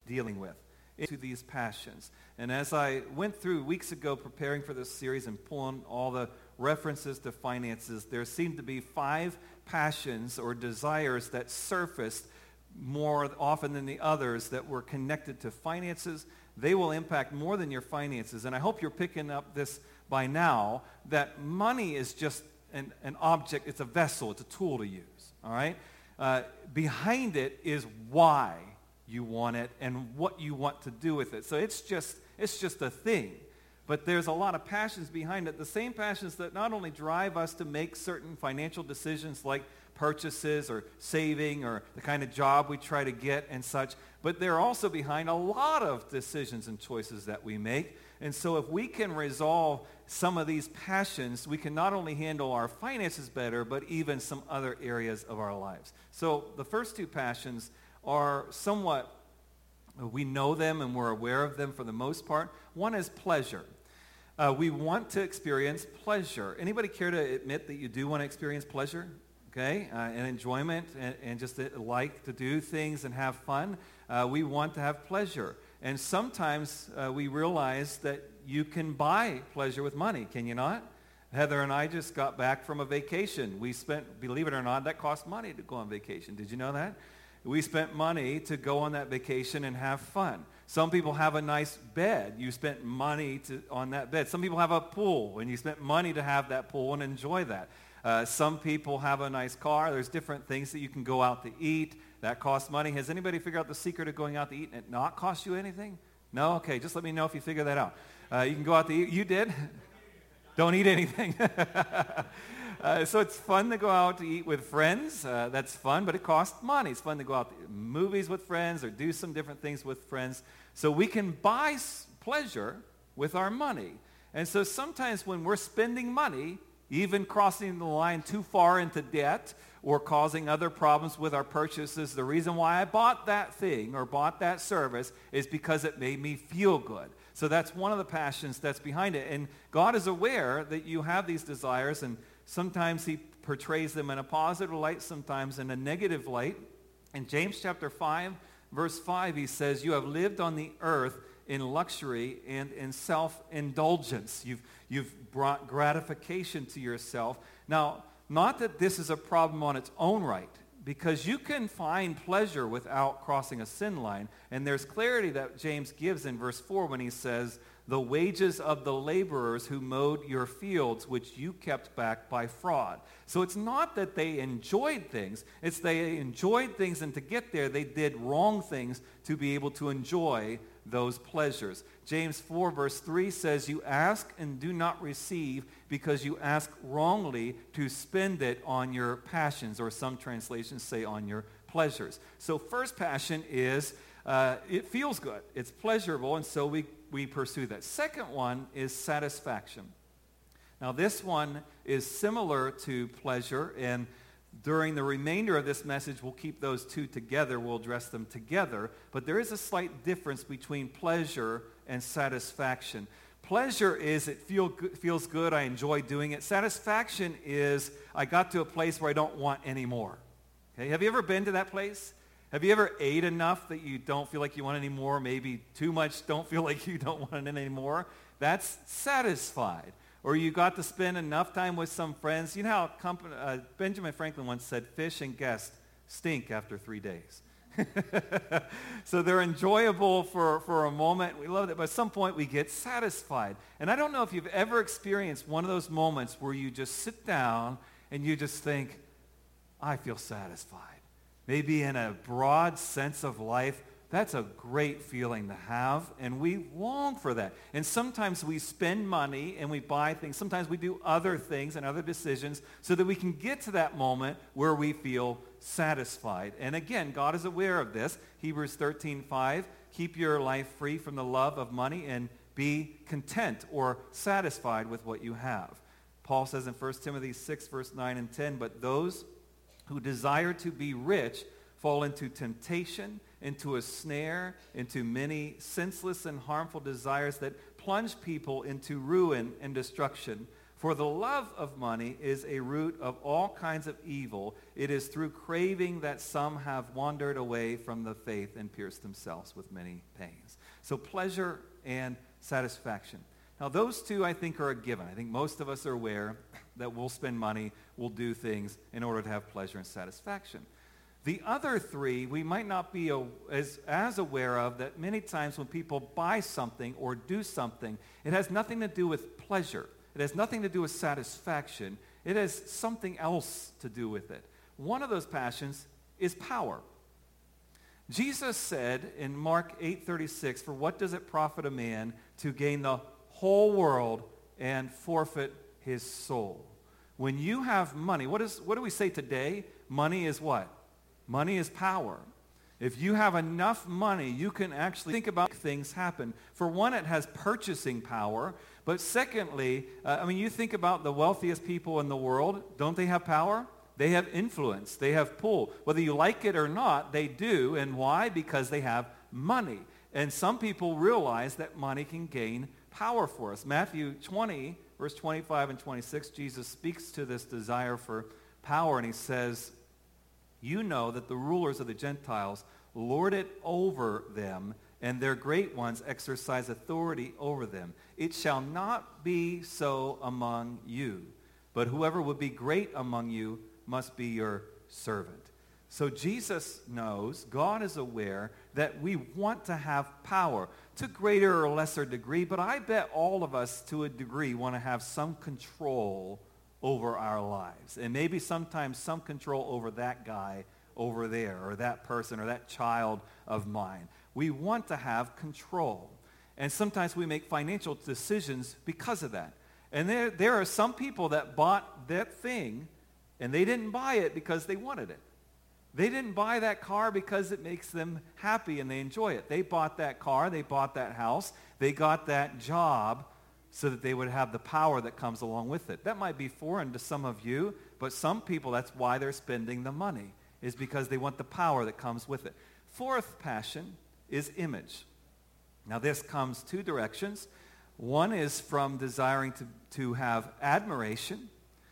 dealing with into these passions. And as I went through weeks ago preparing for this series and pulling all the references to finances, there seemed to be 5 passions or desires that surfaced more often than the others that were connected to finances. They will impact more than your finances. And I hope you're picking up this by now, that money is just an object, it's a vessel, it's a tool to use, all right? Behind it is why you want it and what you want to do with it. So it's just a thing. But there's a lot of passions behind it, the same passions that not only drive us to make certain financial decisions like purchases or saving or the kind of job we try to get and such, but they're also behind a lot of decisions and choices that we make. And so if we can resolve some of these passions, we can not only handle our finances better, but even some other areas of our lives. So the first 2 passions are somewhat, we know them and we're aware of them for the most part. One is pleasure. We want to experience pleasure. Anybody care to admit that you do want to experience pleasure? Okay, and enjoyment and just like to do things and have fun. We want to have pleasure. And sometimes we realize that you can buy pleasure with money, can you not? Heather and I just got back from a vacation. We spent, believe it or not, that cost money to go on vacation. Did you know that? We spent money to go on that vacation and have fun. Some people have a nice bed. You spent money on that bed. Some people have a pool, and you spent money to have that pool and enjoy that. Some people have a nice car. There's different things that you can go out to eat. That costs money. Has anybody figured out the secret of going out to eat and it not cost you anything? No? Okay, just let me know if you figure that out. You can go out to eat. You did? Don't eat anything. So it's fun to go out to eat with friends. That's fun, but it costs money. It's fun to go out to movies with friends or do some different things with friends. So we can buy pleasure with our money. And so sometimes when we're spending money, even crossing the line too far into debt or causing other problems with our purchases, the reason why I bought that thing or bought that service is because it made me feel good. So that's one of the passions that's behind it. And God is aware that you have these desires, and sometimes he portrays them in a positive light, sometimes in a negative light. In James chapter 5, verse 5, he says, "You have lived on the earth in luxury and in self-indulgence." You've brought gratification to yourself. Now, not that this is a problem on its own right, because you can find pleasure without crossing a sin line. And there's clarity that James gives in verse 4 when he says, "The wages of the laborers who mowed your fields, which you kept back by fraud." So it's not that they enjoyed things. It's they enjoyed things, and to get there, they did wrong things to be able to enjoy those pleasures. James 4 verse 3 says, "You ask and do not receive because you ask wrongly to spend it on your passions," or some translations say on your pleasures. So first passion is, it feels good. It's pleasurable, and so we pursue that. Second one is satisfaction. Now this one is similar to pleasure, and during the remainder of this message, we'll keep those 2 together. We'll address them together. But there is a slight difference between pleasure and satisfaction. Pleasure is it feels good, I enjoy doing it. Satisfaction is I got to a place where I don't want any more. Okay? Have you ever been to that place? Have you ever ate enough that you don't feel like you want any more? Maybe too much, don't feel like you don't want it anymore? That's satisfied. Or you got to spend enough time with some friends. You know how Benjamin Franklin once said, "Fish and guests stink after 3 days." So they're enjoyable for a moment. We love it. But at some point, we get satisfied. And I don't know if you've ever experienced one of those moments where you just sit down and you just think, I feel satisfied. Maybe in a broad sense of life, that's a great feeling to have, and we long for that. And sometimes we spend money and we buy things. Sometimes we do other things and other decisions so that we can get to that moment where we feel satisfied. And again, God is aware of this. Hebrews 13:5, "Keep your life free from the love of money and be content or satisfied with what you have." Paul says in 1 Timothy 6, verse 9 and 10, "But those who desire to be rich fall into temptation, into a snare, into many senseless and harmful desires that plunge people into ruin and destruction. For the love of money is a root of all kinds of evil. It is through craving that some have wandered away from the faith and pierced themselves with many pains. So pleasure and satisfaction. Now those two I think are a given. I think most of us are aware that we'll spend money, we'll do things in order to have pleasure and satisfaction. The other three we might not be as aware of, that many times when people buy something or do something, it has nothing to do with pleasure. It has nothing to do with satisfaction. It has something else to do with it. One of those passions is power. Jesus said in Mark 8:36, "For what does it profit a man to gain the whole world and forfeit his soul?" When you have money, what do we say today? Money is what? Money is power. If you have enough money, you can actually think about things happen. For one, it has purchasing power. But secondly, you think about the wealthiest people in the world. Don't they have power? They have influence. They have pull. Whether you like it or not, they do. And why? Because they have money. And some people realize that money can gain power for us. Matthew 20, verse 25 and 26, Jesus speaks to this desire for power, and he says, "You know that the rulers of the Gentiles lord it over them, and their great ones exercise authority over them. It shall not be so among you, but whoever would be great among you must be your servant." So Jesus knows, God is aware, that we want to have power to greater or lesser degree, but I bet all of us to a degree want to have some control over our lives. And maybe sometimes some control over that guy over there, or that person, or that child of mine. We want to have control. And sometimes we make financial decisions because of that. And there are some people that bought that thing, and they didn't buy it because they wanted it. They didn't buy that car because it makes them happy and they enjoy it. They bought that car, they bought that house, they got that job so that they would have the power that comes along with it. That might be foreign to some of you, but some people, that's why they're spending the money, is because they want the power that comes with it. Fourth passion is image. Now this comes two directions. One is from desiring to have admiration.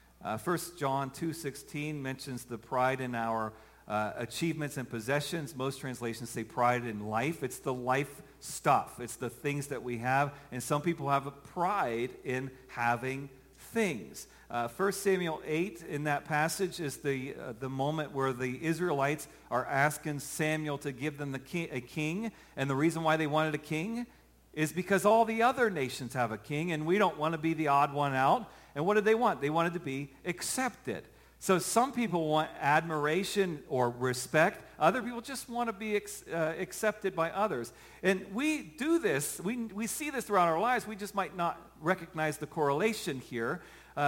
1 John 2:16 mentions the pride in our achievements and possessions. Most translations say pride in life. It's the life stuff. It's the things that we have. And some people have a pride in having things. 1 Samuel 8 in that passage is the moment where the Israelites are asking Samuel to give them a king. And the reason why they wanted a king is because all the other nations have a king, and we don't want to be the odd one out. And what did they want? They wanted to be accepted. So some people want admiration or respect. Other people just want to be accepted by others. And we do this. We see this throughout our lives. We just might not recognize the correlation here.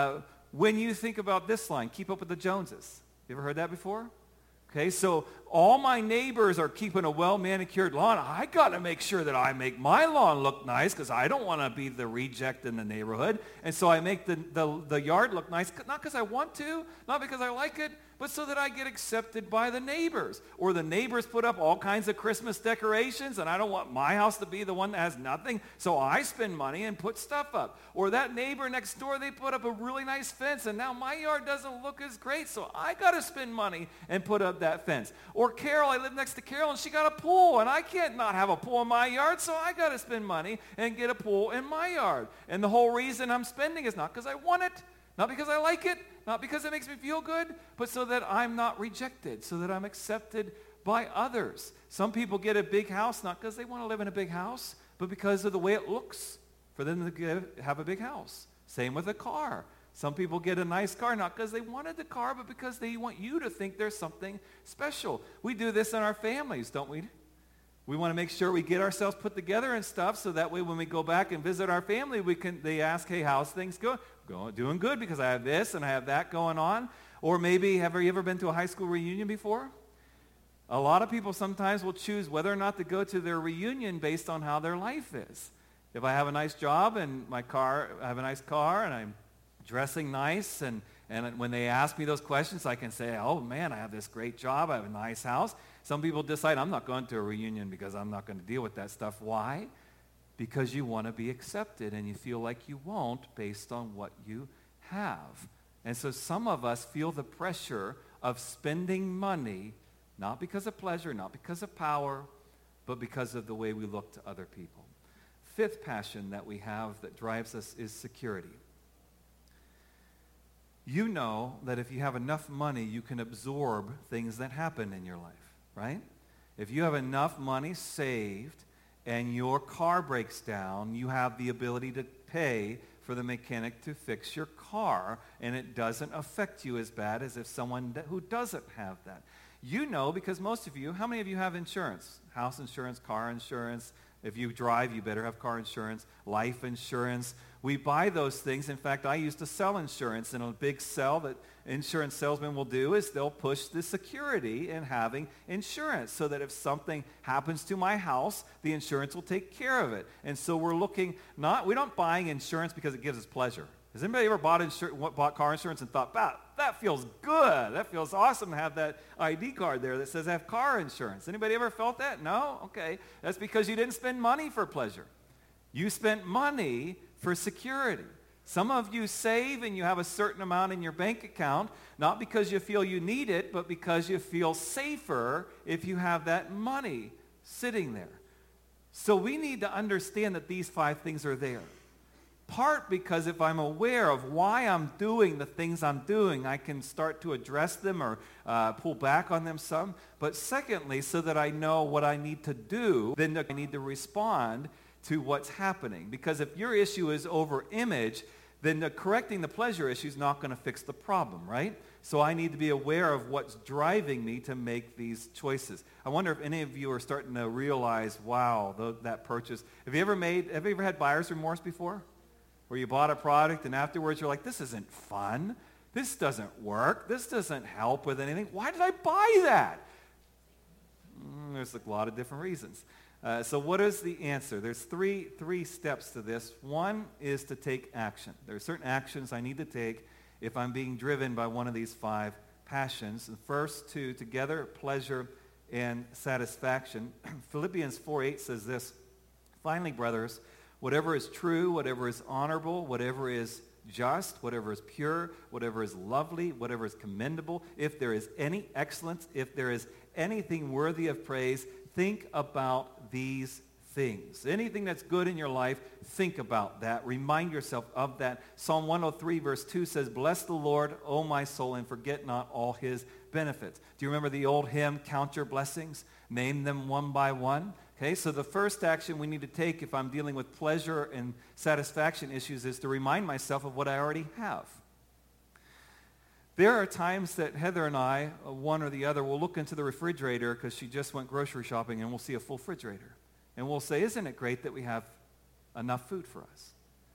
When you think about this line, keep up with the Joneses. You ever heard that before? Okay, so all my neighbors are keeping a well-manicured lawn. I got to make sure that I make my lawn look nice because I don't want to be the reject in the neighborhood. And so I make the yard look nice, not because I want to, not because I like it, but so that I get accepted by the neighbors. Or the neighbors put up all kinds of Christmas decorations, and I don't want my house to be the one that has nothing, so I spend money and put stuff up. Or that neighbor next door, they put up a really nice fence, and now my yard doesn't look as great, so I got to spend money and put up that fence. Or Carol, I live next to Carol, and she got a pool, and I can't not have a pool in my yard, so I got to spend money and get a pool in my yard. And the whole reason I'm spending is not because I want it, not because I like it, not because it makes me feel good, but so that I'm not rejected, so that I'm accepted by others. Some people get a big house not because they want to live in a big house, but because of the way it looks for them to have a big house. Same with a car. Some people get a nice car not because they wanted the car, but because they want you to think there's something special. We do this in our families, don't we? We want to make sure we get ourselves put together and stuff so that way when we go back and visit our family, they ask, hey, how's things going? Doing good because I have this and I have that going on. Or maybe, have you ever been to a high school reunion before? A lot of people sometimes will choose whether or not to go to their reunion based on how their life is. If I have a nice job and I have a nice car and I'm dressing nice, and when they ask me those questions, I can say, oh man, I have this great job, I have a nice house. Some people decide, I'm not going to a reunion because I'm not going to deal with that stuff. Why? Because you want to be accepted, and you feel like you won't based on what you have. And so some of us feel the pressure of spending money, not because of pleasure, not because of power, but because of the way we look to other people. Fifth passion that we have that drives us is security. You know that if you have enough money, you can absorb things that happen in your life, right? If you have enough money saved and your car breaks down, you have the ability to pay for the mechanic to fix your car, and it doesn't affect you as bad as if someone who doesn't have that. You know, because most of you, how many of you have insurance? House insurance, car insurance. If you drive, you better have car insurance, life insurance. We buy those things. In fact, I used to sell insurance, and a big sell that insurance salesmen will do is they'll push the security in having insurance so that if something happens to my house, the insurance will take care of it. And so we're we're not buying insurance because it gives us pleasure. Has anybody ever bought car insurance and thought, wow, that feels good. That feels awesome to have that ID card there that says I have car insurance. Anybody ever felt that? No? Okay. That's because you didn't spend money for pleasure. You spent money for security. Some of you save and you have a certain amount in your bank account, not because you feel you need it, but because you feel safer if you have that money sitting there. So we need to understand that these 5 things are there. Part because if I'm aware of why I'm doing the things I'm doing, I can start to address them or pull back on them some. But secondly, so that I know what I need to do, then I need to respond to what's happening. Because if your issue is over image, then correcting the pleasure issue is not going to fix the problem, right? So I need to be aware of what's driving me to make these choices. I wonder if any of you are starting to realize, wow, that purchase. Have you ever had buyer's remorse before? Where you bought a product and afterwards you're like, this isn't fun. This doesn't work. This doesn't help with anything. Why did I buy that? There's a lot of different reasons. So what is the answer? There's three steps to this. One is to take action. There are certain actions I need to take if I'm being driven by one of these 5 passions. The first 2 together, pleasure and satisfaction. Philippians 4:8 says this, finally, brothers, whatever is true, whatever is honorable, whatever is just, whatever is pure, whatever is lovely, whatever is commendable, if there is any excellence, if there is anything worthy of praise, think about these things. Anything that's good in your life, think about that. Remind yourself of that. Psalm 103 verse 2 says, bless the Lord, O my soul, and forget not all his benefits. Do you remember the old hymn, Count Your Blessings? Name them one by one. Okay, so the first action we need to take if I'm dealing with pleasure and satisfaction issues is to remind myself of what I already have. There are times that Heather and I, one or the other, will look into the refrigerator because she just went grocery shopping and we'll see a full refrigerator. And we'll say, isn't it great that we have enough food for us?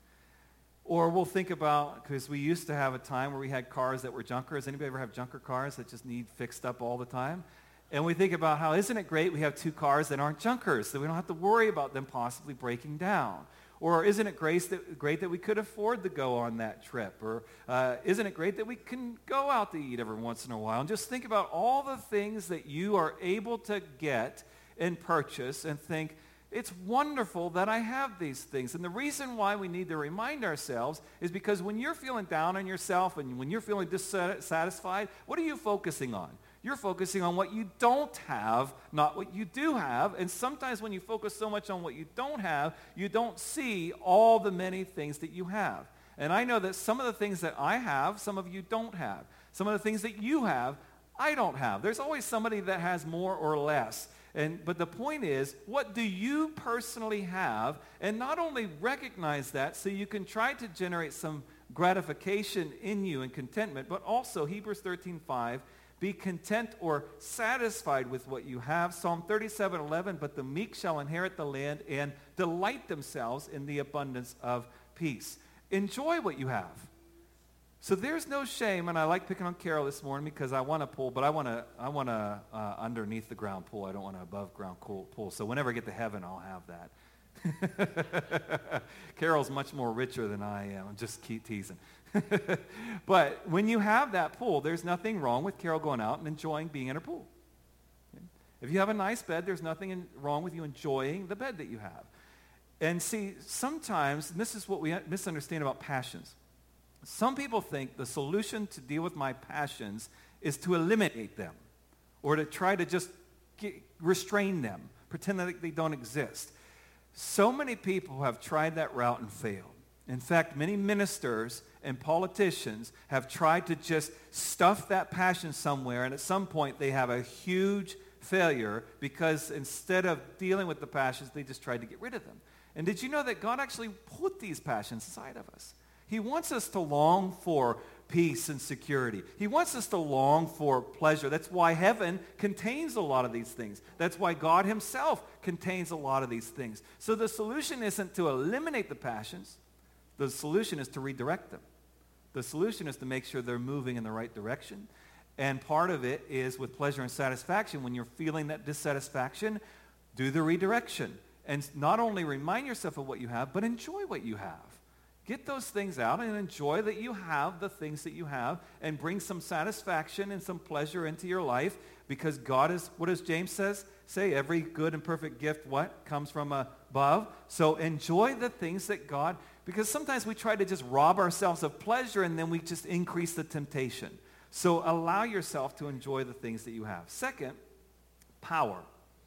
Or we'll think about, because we used to have a time where we had cars that were junkers. Anybody ever have junker cars that just need fixed up all the time? And we think about how, isn't it great we have 2 cars that aren't junkers, so we don't have to worry about them possibly breaking down? Or isn't it great that we could afford to go on that trip? Or isn't it great that we can go out to eat every once in a while? And just think about all the things that you are able to get and purchase and think, it's wonderful that I have these things. And the reason why we need to remind ourselves is because when you're feeling down on yourself and when you're feeling dissatisfied, what are you focusing on? You're focusing on what you don't have, not what you do have. And sometimes when you focus so much on what you don't have, you don't see all the many things that you have. And I know that some of the things that I have, some of you don't have. Some of the things that you have, I don't have. There's always somebody that has more or less. But the point is, what do you personally have? And not only recognize that so you can try to generate some gratification in you and contentment, but also Hebrews 13:5, be content or satisfied with what you have. Psalm 37:11, but the meek shall inherit the land and delight themselves in the abundance of peace. Enjoy what you have. So there's no shame, and I like picking on Carol this morning because I want a pool, but I want a underneath the ground pool. I don't want an above ground pool. So whenever I get to heaven, I'll have that. Carol's much more richer than I am. I'm just keep teasing. But when you have that pool, there's nothing wrong with Carol going out and enjoying being in her pool. Okay? If you have a nice bed, there's nothing wrong with you enjoying the bed that you have. And see, sometimes, and this is what we misunderstand about passions. Some people think the solution to deal with my passions is to eliminate them or to try to just restrain them, pretend that they don't exist. So many people have tried that route and failed. In fact, many ministers and politicians have tried to just stuff that passion somewhere, and at some point they have a huge failure because instead of dealing with the passions, they just tried to get rid of them. And did you know that God actually put these passions inside of us? He wants us to long for peace and security. He wants us to long for pleasure. That's why heaven contains a lot of these things. That's why God himself contains a lot of these things. So the solution isn't to eliminate the passions. The solution is to redirect them. The solution is to make sure they're moving in the right direction. And part of it is with pleasure and satisfaction. When you're feeling that dissatisfaction, do the redirection. And not only remind yourself of what you have, but enjoy what you have. Get those things out and enjoy that you have the things that you have and bring some satisfaction and some pleasure into your life because God is, what does James say? Every good and perfect gift, what? Comes from above. So enjoy the things that God, because sometimes we try to just rob ourselves of pleasure and then we just increase the temptation. So allow yourself to enjoy the things that you have. Second, power.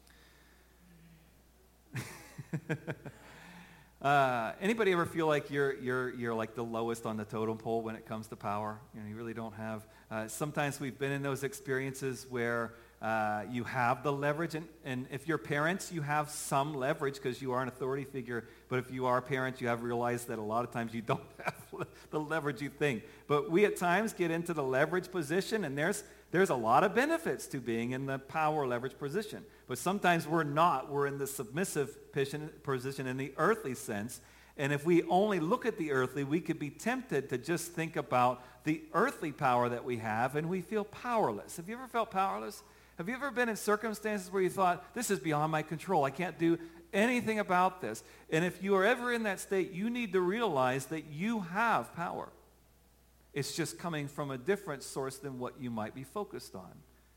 Anybody ever feel like you're like the lowest on the totem pole when it comes to power? You really don't have. Sometimes we've been in those experiences where you have the leverage, and if you're parents, you have some leverage because you are an authority figure. But if you are parents, you have realized that a lot of times you don't have the leverage you think. But we at times get into the leverage position, and there's a lot of benefits to being in the power leverage position. But sometimes we're not. We're in the submissive position in the earthly sense. And if we only look at the earthly, we could be tempted to just think about the earthly power that we have, and we feel powerless. Have you ever felt powerless? Have you ever been in circumstances where you thought, this is beyond my control. I can't do anything about this. And if you are ever in that state, you need to realize that you have power. It's just coming from a different source than what you might be focused on.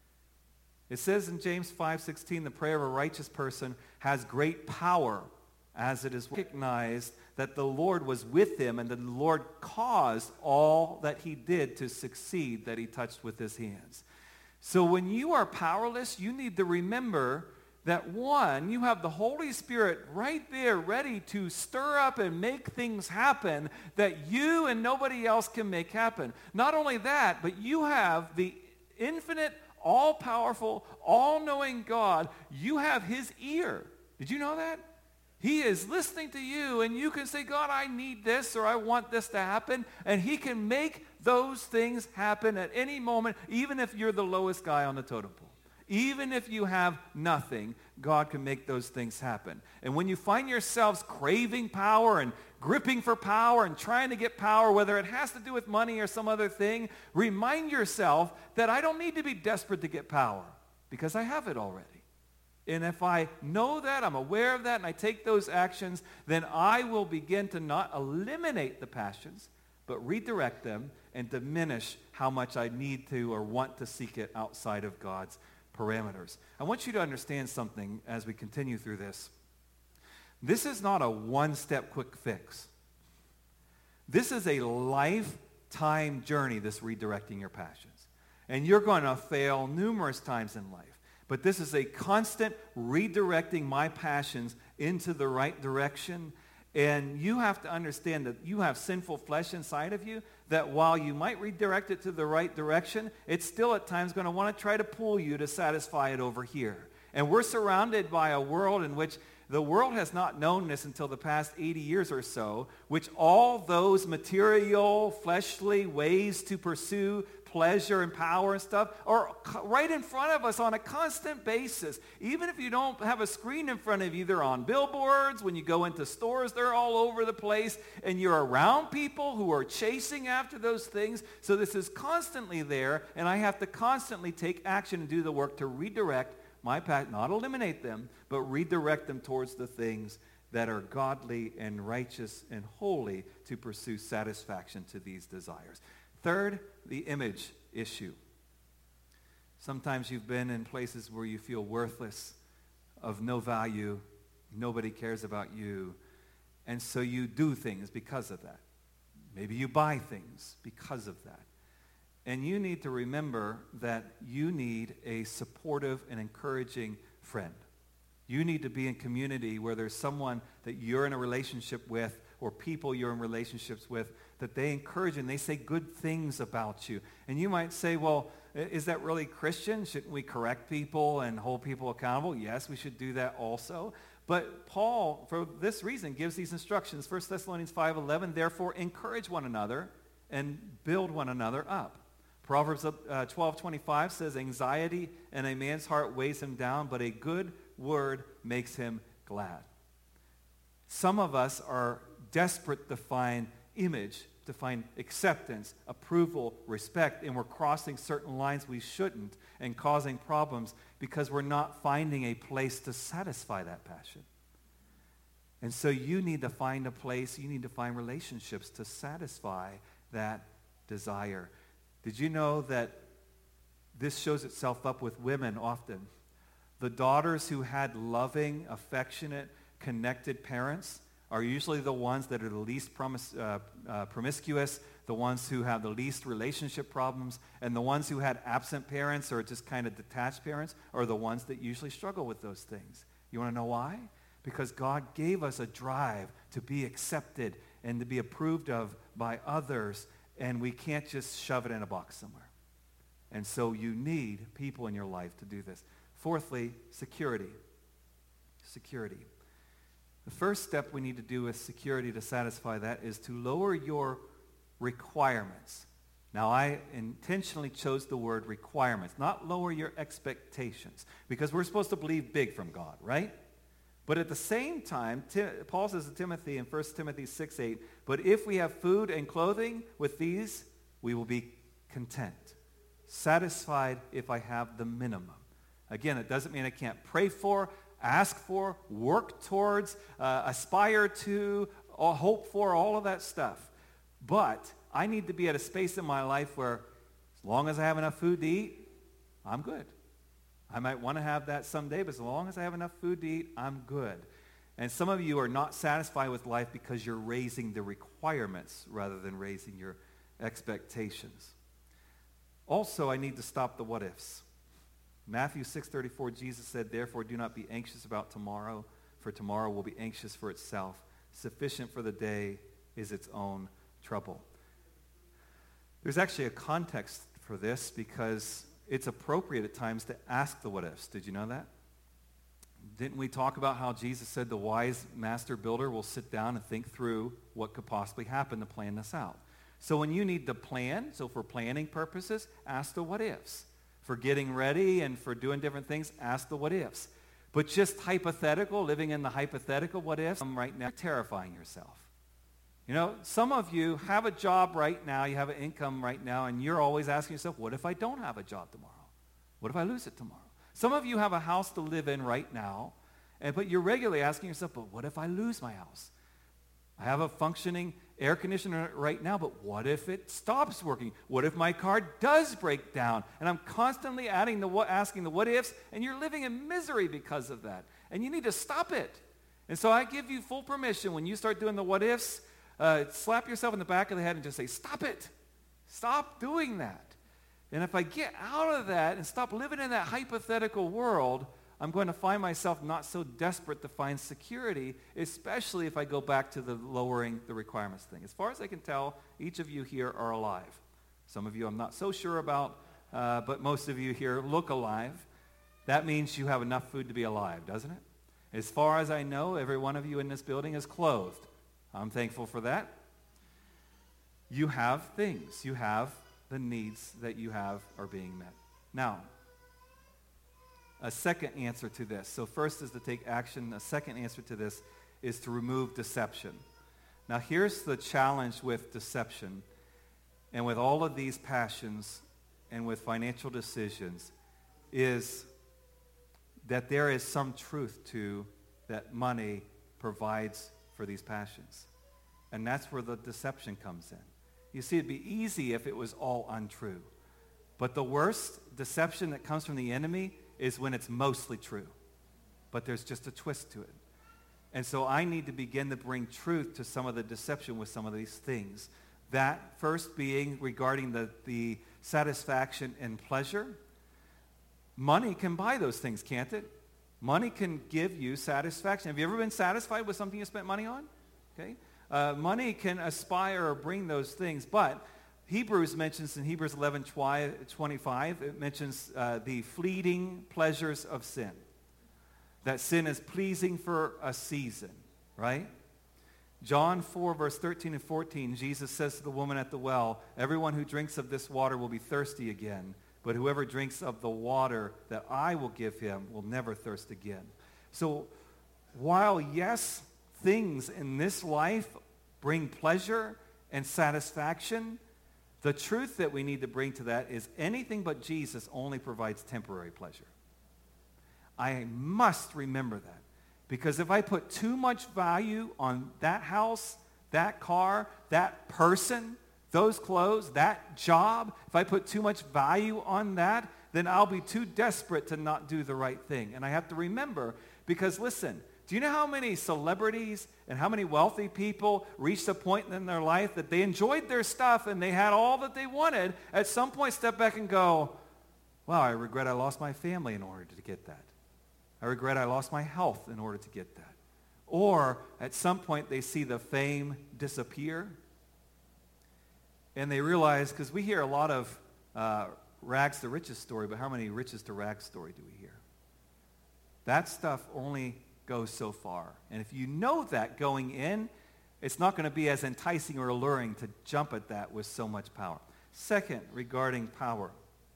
It says in James 5:16, the prayer of a righteous person has great power as it is recognized that the Lord was with him and that the Lord caused all that he did to succeed that he touched with his hands. So when you are powerless, you need to remember that one, you have the Holy Spirit right there ready to stir up and make things happen that you and nobody else can make happen. Not only that, but you have the infinite, all-powerful, all-knowing God. You have his ear. Did you know that? He is listening to you, and you can say, God, I need this, or I want this to happen, and he can make those things happen at any moment, even if you're the lowest guy on the totem pole. Even if you have nothing, God can make those things happen. And when you find yourselves craving power and gripping for power and trying to get power, whether it has to do with money or some other thing, remind yourself that I don't need to be desperate to get power because I have it already. And if I know that, I'm aware of that, and I take those actions, then I will begin to not eliminate the passions, but redirect them and diminish how much I need to or want to seek it outside of God's parameters. I want you to understand something as we continue through this. This is not a one-step quick fix. This is a lifetime journey, this redirecting your passions. And you're going to fail numerous times in life. But this is a constant redirecting my passions into the right direction. And you have to understand that you have sinful flesh inside of you, that while you might redirect it to the right direction, it's still at times going to want to try to pull you to satisfy it over here. And we're surrounded by a world in which the world has not known this until the past 80 years or so, which all those material, fleshly ways to pursue pleasure and power and stuff are right in front of us on a constant basis. Even if you don't have a screen in front of you, they're on billboards. When you go into stores, they're all over the place. And you're around people who are chasing after those things. So this is constantly there, and I have to constantly take action and do the work to redirect my path, not eliminate them, but redirect them towards the things that are godly and righteous and holy to pursue satisfaction to these desires. Third, the image issue. Sometimes you've been in places where you feel worthless, of no value, nobody cares about you, and so you do things because of that. Maybe you buy things because of that. And you need to remember that you need a supportive and encouraging friend. You need to be in community where there's someone that you're in a relationship with, or people you're in relationships with, that they encourage and they say good things about you. And you might say, well, is that really Christian? Shouldn't we correct people and hold people accountable? Yes, we should do that also. But Paul, for this reason, gives these instructions. 1 Thessalonians 5:11, therefore encourage one another and build one another up. Proverbs 12:25 says, anxiety in a man's heart weighs him down, but a good word makes him glad. Some of us are desperate to find image, to find acceptance, approval, respect, and we're crossing certain lines we shouldn't and causing problems because we're not finding a place to satisfy that passion. And so you need to find a place, you need to find relationships to satisfy that desire. Did you know that this shows itself up with women often? The daughters who had loving, affectionate, connected parents are usually the ones that are the least promiscuous, the ones who have the least relationship problems, and the ones who had absent parents or just kind of detached parents are the ones that usually struggle with those things. You want to know why? Because God gave us a drive to be accepted and to be approved of by others, and we can't just shove it in a box somewhere. And so you need people in your life to do this. Fourthly, security. Security. The first step we need to do with security to satisfy that is to lower your requirements. Now, I intentionally chose the word requirements, not lower your expectations, because we're supposed to believe big from God, right? But at the same time, Paul says to Timothy in 1 Timothy 6:8, but if we have food and clothing, with these we will be content, satisfied if I have the minimum. Again, it doesn't mean I can't pray for, ask for, work towards, aspire to, or hope for, all of that stuff. But I need to be at a space in my life where as long as I have enough food to eat, I'm good. I might want to have that someday, but as long as I have enough food to eat, I'm good. And some of you are not satisfied with life because you're raising the requirements rather than raising your expectations. Also, I need to stop the what-ifs. Matthew 6:34, Jesus said, therefore do not be anxious about tomorrow, for tomorrow will be anxious for itself. Sufficient for the day is its own trouble. There's actually a context for this because it's appropriate at times to ask the what-ifs. Did you know that? Didn't we talk about how Jesus said the wise master builder will sit down and think through what could possibly happen to plan this out? So when you need to plan, so for planning purposes, ask the what-ifs. For getting ready and for doing different things, ask the what-ifs. But just hypothetical, living in the hypothetical what-ifs, right now, terrifying yourself. You know, some of you have a job right now, you have an income right now, and you're always asking yourself, what if I don't have a job tomorrow? What if I lose it tomorrow? Some of you have a house to live in right now, but you're regularly asking yourself, but what if I lose my house? I have a functioning air conditioner right now, but what if it stops working? What if my car does break down? And I'm constantly asking the what ifs, and you're living in misery because of that. And you need to stop it. And so I give you full permission when you start doing the what ifs, slap yourself in the back of the head and just say, stop it. Stop doing that. And if I get out of that and stop living in that hypothetical world, I'm going to find myself not so desperate to find security, especially if I go back to the lowering the requirements thing. As far as I can tell, each of you here are alive. Some of you I'm not so sure about, but most of you here look alive. That means you have enough food to be alive, doesn't it? As far as I know, every one of you in this building is clothed. I'm thankful for that. You have things. You have the needs that you have are being met. Now, a second answer to this. So first is to take action. A second answer to this is to remove deception. Now here's the challenge with deception and with all of these passions and with financial decisions is that there is some truth to that money provides for these passions. And that's where the deception comes in. You see, it'd be easy if it was all untrue. But the worst deception that comes from the enemy is when it's mostly true. But there's just a twist to it. And so I need to begin to bring truth to some of the deception with some of these things That first being regarding the satisfaction and pleasure. Money can buy those things, can't it? Money can give you satisfaction. Have you ever been satisfied with something you spent money on? Okay. Money can aspire or bring those things, but Hebrews mentions in Hebrews 11:25, it mentions the fleeting pleasures of sin. That sin is pleasing for a season, right? John 4, verse 13 and 14, Jesus says to the woman at the well, everyone who drinks of this water will be thirsty again, but whoever drinks of the water that I will give him will never thirst again. So while, yes, things in this life bring pleasure and satisfaction, the truth that we need to bring to that is anything but Jesus only provides temporary pleasure. I must remember that. Because if I put too much value on that house, that car, that person, those clothes, that job, if I put too much value on that, then I'll be too desperate to not do the right thing. And I have to remember, because listen, do you know how many celebrities and how many wealthy people reached a point in their life that they enjoyed their stuff and they had all that they wanted, at some point step back and go, wow, I regret I lost my family in order to get that. I regret I lost my health in order to get that. Or at some point they see the fame disappear and they realize, because we hear a lot of rags to riches story, but how many riches to rags story do we hear? That stuff only goes so far. And if you know that going in, it's not going to be as enticing or alluring to jump at that with so much power. Second, regarding power.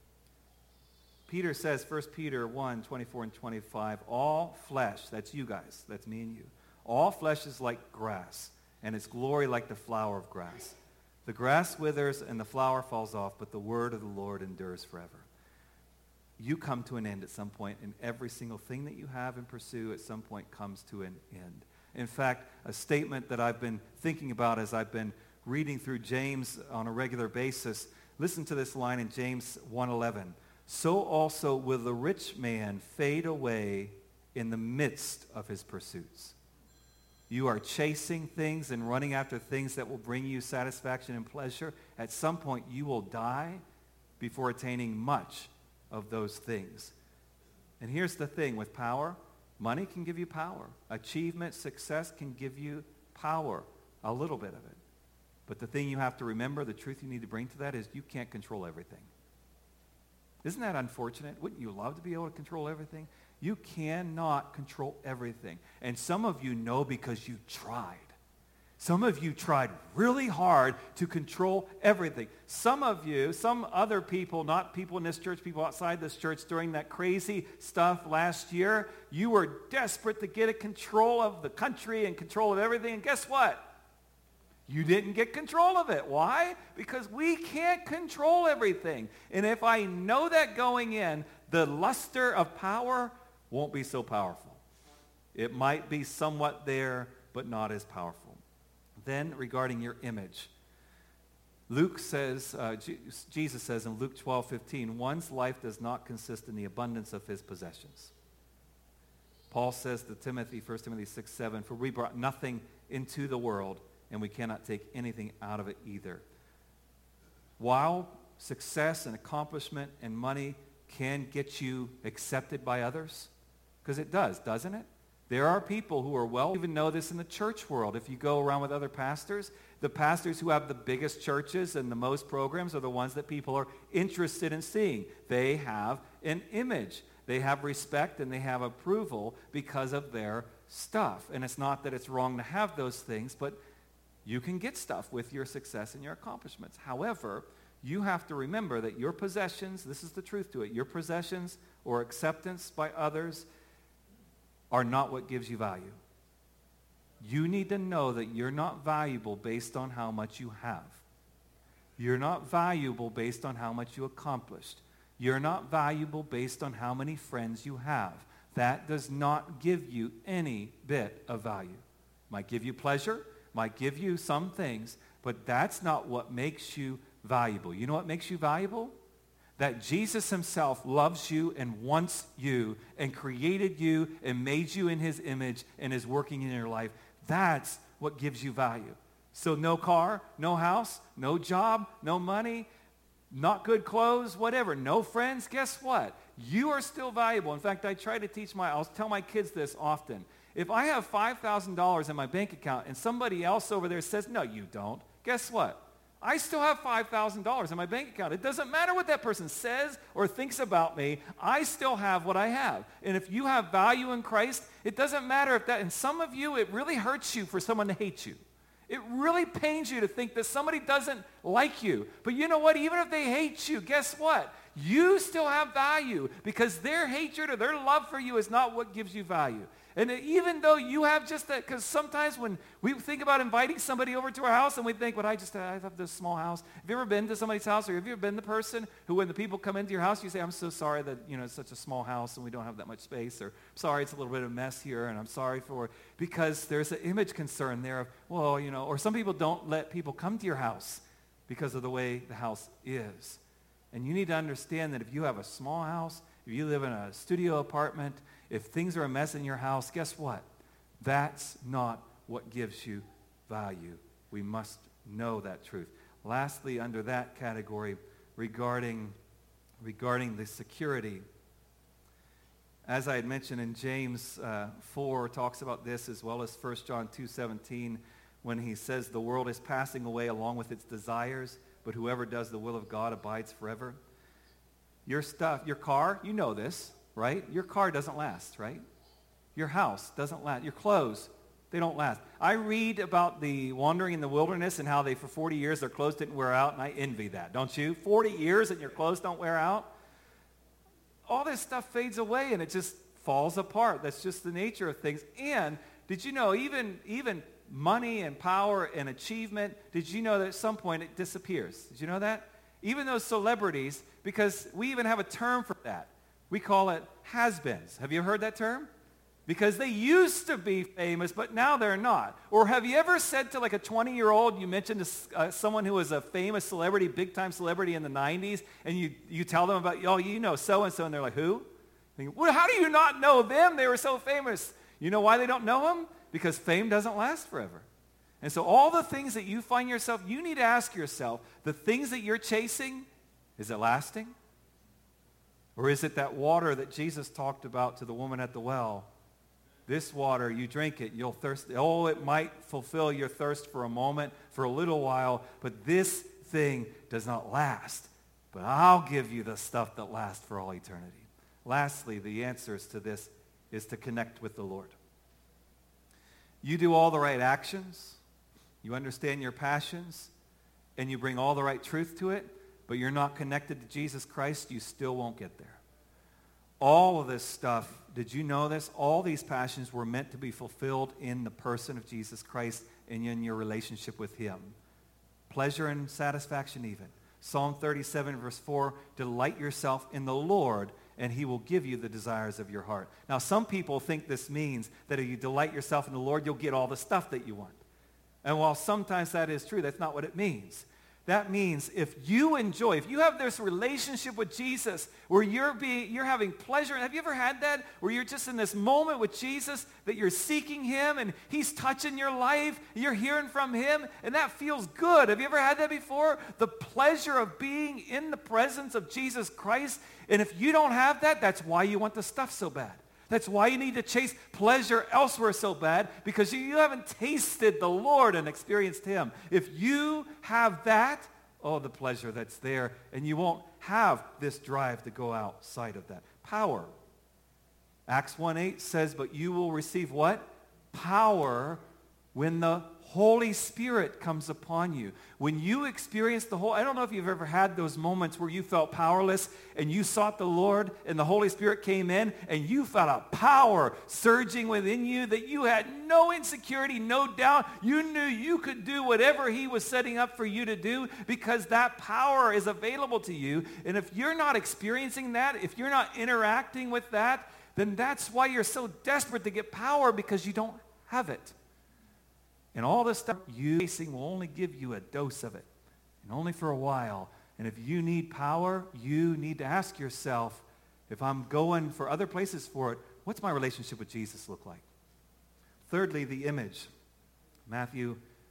Peter says, 1 Peter 1, 24 and 25, all flesh, that's you guys, that's me and you, all flesh is like grass, and its glory like the flower of grass. The grass withers and the flower falls off, but the word of the Lord endures forever. You come to an end at some point, and every single thing that you have and pursue at some point comes to an end. In fact, a statement that I've been thinking about as I've been reading through James on a regular basis, listen to this line in James 1:11. So also will the rich man fade away in the midst of his pursuits. You are chasing things and running after things that will bring you satisfaction and pleasure. At some point, you will die before attaining much of those things. And here's the thing with power. Money can give you power. Achievement, success can give you power, a little bit of it. But the thing you have to remember, the truth you need to bring to that is you can't control everything. Isn't that unfortunate? Wouldn't you love to be able to control everything? You cannot control everything. And some of you know because you tried. Some of you tried really hard to control everything. Some of you, some other people, not people in this church, people outside this church, during that crazy stuff last year, you were desperate to get a control of the country and control of everything. And guess what? You didn't get control of it. Why? Because we can't control everything. And if I know that going in, the luster of power won't be so powerful. It might be somewhat there, but not as powerful. Then regarding your image, Luke says, Jesus says in Luke 12:15, one's life does not consist in the abundance of his possessions. Paul says to Timothy, 1 Timothy 6:7, for we brought nothing into the world, and we cannot take anything out of it either. While success and accomplishment and money can get you accepted by others, because it does, doesn't it? There are people who are well, even know this in the church world. If you go around with other pastors, the pastors who have the biggest churches and the most programs are the ones that people are interested in seeing. They have an image. They have respect and they have approval because of their stuff. And it's not that it's wrong to have those things, but you can get stuff with your success and your accomplishments. However, you have to remember that your possessions, this is the truth to it, your possessions or acceptance by others are not what gives you value. You need to know that you're not valuable based on how much you have. You're not valuable based on how much you accomplished. You're not valuable based on how many friends you have. That does not give you any bit of value. Might give you pleasure, might give you some things, but that's not what makes you valuable. You know what makes you valuable? That Jesus himself loves you and wants you and created you and made you in his image and is working in your life. That's what gives you value. So no car, no house, no job, no money, not good clothes, whatever, no friends. Guess what? You are still valuable. In fact, I try to I'll tell my kids this often. If I have $5,000 in my bank account and somebody else over there says, no, you don't, guess what? I still have $5,000 in my bank account. It doesn't matter what that person says or thinks about me. I still have what I have. And if you have value in Christ, it doesn't matter if that, and some of you, it really hurts you for someone to hate you. It really pains you to think that somebody doesn't like you. But you know what? Even if they hate you, guess what? You still have value because their hatred or their love for you is not what gives you value. And even though you have just that, because sometimes when we think about inviting somebody over to our house and we think, well, I have this small house. Have you ever been to somebody's house, or have you ever been the person who, when the people come into your house, you say, I'm so sorry that, it's such a small house and we don't have that much space, or sorry, it's a little bit of a mess here and I'm sorry for, because there's an image concern there of, well, or some people don't let people come to your house because of the way the house is. And you need to understand that if you have a small house, if you live in a studio apartment, if things are a mess in your house, guess what? That's not what gives you value. We must know that truth. Lastly, under that category, regarding the security, as I had mentioned in James 4, talks about this, as well as 1 John 2:17, when he says the world is passing away along with its desires, but whoever does the will of God abides forever. Your stuff, your car, you know this, right? Your car doesn't last, right? Your house doesn't last. Your clothes, they don't last. I read about the wandering in the wilderness and how for 40 years their clothes didn't wear out, and I envy that, don't you? 40 years and your clothes don't wear out? All this stuff fades away and it just falls apart. That's just the nature of things. And did you know even money and power and achievement, did you know that at some point it disappears? Did you know that? Even those celebrities, because we even have a term for that. We call it has-beens. Have you heard that term? Because they used to be famous, but now they're not. Or have you ever said to like a 20-year-old, you mentioned someone who was a famous celebrity, big-time celebrity in the 90s, and you tell them about, so-and-so, and they're like, who? Thinking, well, how do you not know them? They were so famous. You know why they don't know them? Because fame doesn't last forever. And so all the things that you find yourself, you need to ask yourself, the things that you're chasing, is it lasting? Or is it that water that Jesus talked about to the woman at the well? This water, you drink it, you'll thirst. Oh, it might fulfill your thirst for a moment, for a little while, but this thing does not last. But I'll give you the stuff that lasts for all eternity. Lastly, the answers to this is to connect with the Lord. You do all the right actions, you understand your passions, and you bring all the right truth to it, but you're not connected to Jesus Christ, you still won't get there. All of this stuff, did you know this? All these passions were meant to be fulfilled in the person of Jesus Christ and in your relationship with him. Pleasure and satisfaction even. Psalm 37 verse 4, delight yourself in the Lord, and he will give you the desires of your heart. Now, some people think this means that if you delight yourself in the Lord, you'll get all the stuff that you want. And while sometimes that is true, that's not what it means. That means if you have this relationship with Jesus where you're having pleasure. Have you ever had that? Where you're just in this moment with Jesus that you're seeking him and he's touching your life. You're hearing from him and that feels good. Have you ever had that before? The pleasure of being in the presence of Jesus Christ. And if you don't have that, that's why you want the stuff so bad. That's why you need to chase pleasure elsewhere so bad, because you haven't tasted the Lord and experienced him. If you have that, the pleasure that's there, and you won't have this drive to go outside of that. Power. Acts 1:8 says, but you will receive what? Power when the Holy Spirit comes upon you. When you experience I don't know if you've ever had those moments where you felt powerless and you sought the Lord and the Holy Spirit came in and you felt a power surging within you that you had no insecurity, no doubt. You knew you could do whatever he was setting up for you to do because that power is available to you. And if you're not experiencing that, if you're not interacting with that, then that's why you're so desperate to get power, because you don't have it. And all this stuff you're facing will only give you a dose of it, and only for a while. And if you need power, you need to ask yourself, if I'm going for other places for it, what's my relationship with Jesus look like? Thirdly, the image. Matthew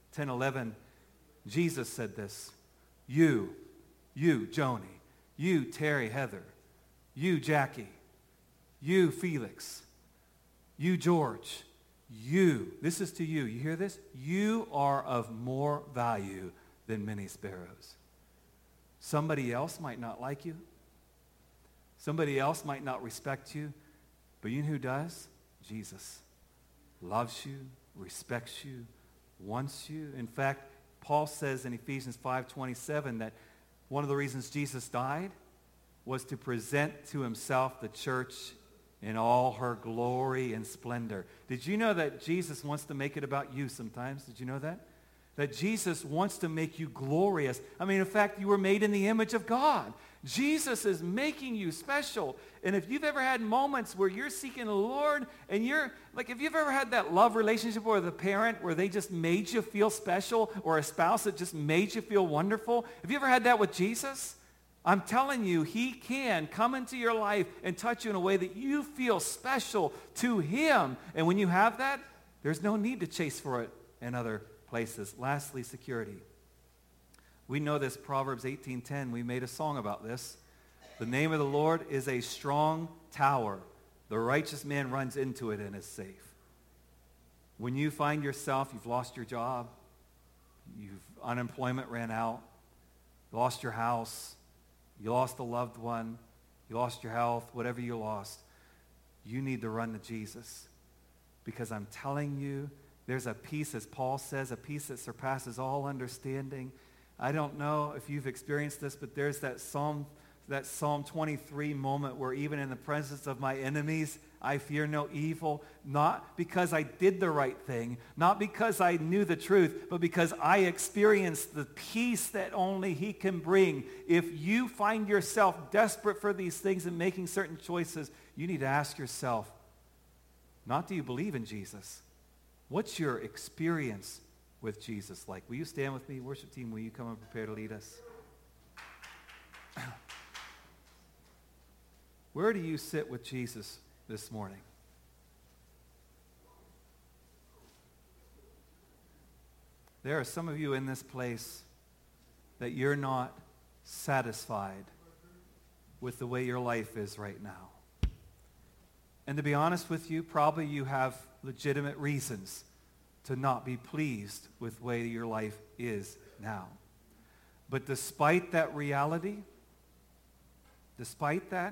10:11, Jesus said this. You, Joni, you, Terry, Heather, you, Jackie, you, Felix, you, George, you, this is to you. You hear this? You are of more value than many sparrows. Somebody else might not like you. Somebody else might not respect you. But you know who does? Jesus. Loves you, respects you, wants you. In fact, Paul says in Ephesians 5:27 that one of the reasons Jesus died was to present to himself the church in all her glory and splendor. Did you know that Jesus wants to make it about you sometimes? Did you know that? That Jesus wants to make you glorious. I mean, in fact, you were made in the image of God. Jesus is making you special. And if you've ever had moments where you're seeking the Lord and you're, like if you've ever had that love relationship with a parent where they just made you feel special, or a spouse that just made you feel wonderful, have you ever had that with Jesus? I'm telling you, he can come into your life and touch you in a way that you feel special to him. And when you have that, there's no need to chase for it in other places. Lastly, security. We know this, Proverbs 18:10. We made a song about this. The name of the Lord is a strong tower. The righteous man runs into it and is safe. When you find yourself, you've lost your job, unemployment ran out, you lost your house, you lost a loved one, you lost your health, whatever you lost, you need to run to Jesus. Because I'm telling you, there's a peace, as Paul says, a peace that surpasses all understanding. I don't know if you've experienced this, but there's that Psalm 23 moment where even in the presence of my enemies, I fear no evil, not because I did the right thing, not because I knew the truth, but because I experienced the peace that only he can bring. If you find yourself desperate for these things and making certain choices, you need to ask yourself, not do you believe in Jesus? What's your experience with Jesus like? Will you stand with me? Worship team, will you come and prepare to lead us? Where do you sit with Jesus this morning? There are some of you in this place that you're not satisfied with the way your life is right now. And to be honest with you, probably you have legitimate reasons to not be pleased with the way your life is now. But despite that reality, despite that,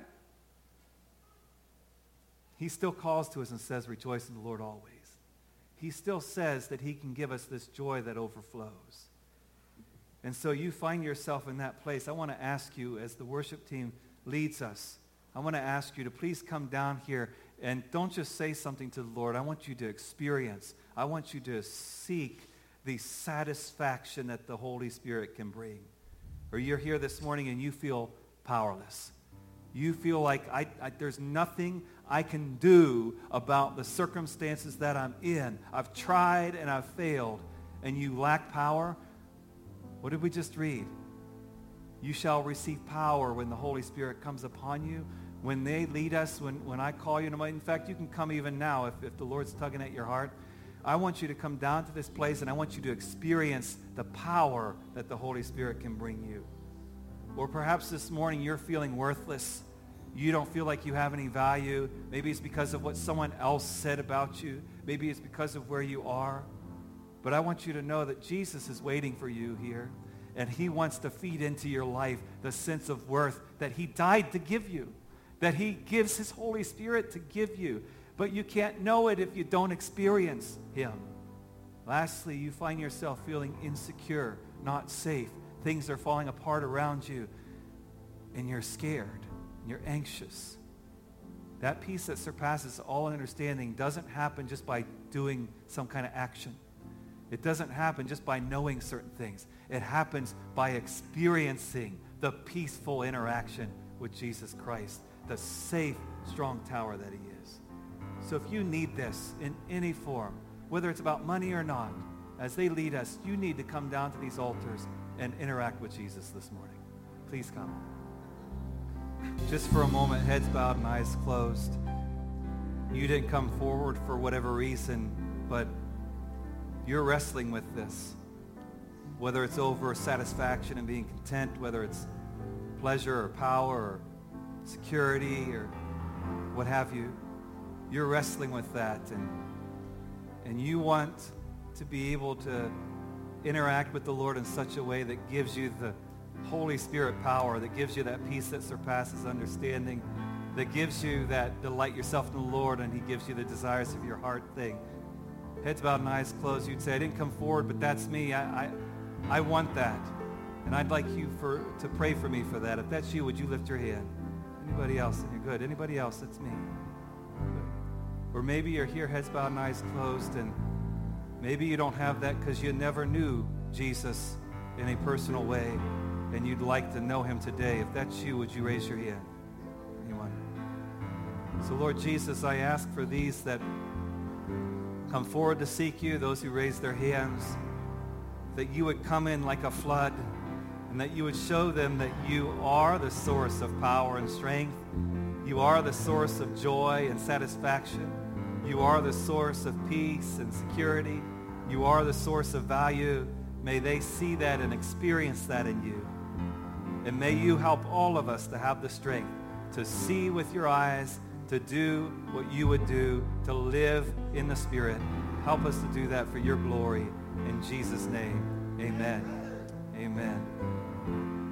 he still calls to us and says, rejoice in the Lord always. He still says that he can give us this joy that overflows. And so you find yourself in that place. I want to ask you, as the worship team leads us, I want to ask you to please come down here and don't just say something to the Lord. I want you to experience. I want you to seek the satisfaction that the Holy Spirit can bring. Or you're here this morning and you feel powerless. You feel like there's nothing I can do about the circumstances that I'm in. I've tried and I've failed, and you lack power. What did we just read? You shall receive power when the Holy Spirit comes upon you. When they lead us, when I call you, in fact, you can come even now if the Lord's tugging at your heart. I want you to come down to this place, and I want you to experience the power that the Holy Spirit can bring you. Or perhaps this morning you're feeling worthless. You don't feel like you have any value. Maybe it's because of what someone else said about you. Maybe it's because of where you are. But I want you to know that Jesus is waiting for you here, and he wants to feed into your life the sense of worth that he died to give you, that he gives his Holy Spirit to give you. But you can't know it if you don't experience him. Lastly, you find yourself feeling insecure, not safe. Things are falling apart around you, and you're scared. You're anxious. That peace that surpasses all understanding doesn't happen just by doing some kind of action. It doesn't happen just by knowing certain things. It happens by experiencing the peaceful interaction with Jesus Christ, the safe, strong tower that he is. So if you need this in any form, whether it's about money or not, as they lead us, you need to come down to these altars and interact with Jesus this morning. Please come. Just for a moment, heads bowed and eyes closed. You didn't come forward for whatever reason, but you're wrestling with this. whether it's over satisfaction and being content, whether it's pleasure or power or security or what have you. You're wrestling with that, and you want to be able to interact with the Lord in such a way that gives you the Holy Spirit power, that gives you that peace that surpasses understanding, that gives you that delight yourself in the Lord, and he gives you the desires of your heart thing. Heads bowed and eyes closed. You'd say, I didn't come forward, but that's me. I want that. And I'd like you to pray for me for that. If that's you, would you lift your hand? Anybody else? And you're good. Anybody else? That's me. Good. Or maybe you're here, heads bowed and eyes closed, and maybe you don't have that because you never knew Jesus in a personal way, and you'd like to know him today. If that's you, would you raise your hand? Anyone? So Lord Jesus, I ask for these that come forward to seek you, those who raise their hands, that you would come in like a flood, and that you would show them that you are the source of power and strength. You are the source of joy and satisfaction. You are the source of peace and security. You are the source of value. May they see that and experience that in you. And may you help all of us to have the strength to see with your eyes, to do what you would do, to live in the Spirit. Help us to do that for your glory. In Jesus' name, amen. Amen.